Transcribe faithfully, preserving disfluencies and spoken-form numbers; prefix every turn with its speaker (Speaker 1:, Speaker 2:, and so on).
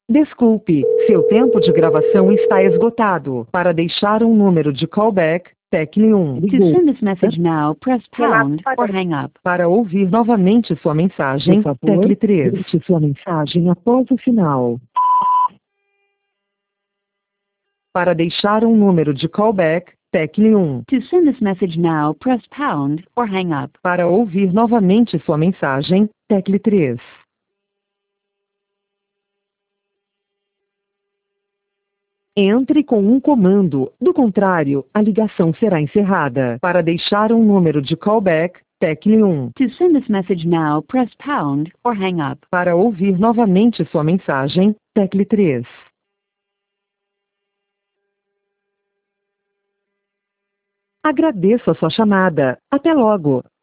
Speaker 1: Desculpe, seu tempo de gravação está esgotado. Para deixar um número de callback, tecle um.
Speaker 2: To send this message now, press pound or hang up.
Speaker 1: Para ouvir novamente sua mensagem,
Speaker 2: Por favor,
Speaker 1: tecle três.
Speaker 2: digite sua mensagem após o final.
Speaker 1: Para deixar um número de callback, tecle um.
Speaker 2: To send this message now, press pound or hang up.
Speaker 1: Para ouvir novamente sua mensagem, tecle três. Entre com um comando, do contrário, a ligação será encerrada. Para deixar um número de callback, tecle um.
Speaker 2: To send this message now, press pound or hang up.
Speaker 1: Para ouvir novamente sua mensagem, tecle três. Agradeço a sua chamada. Até logo.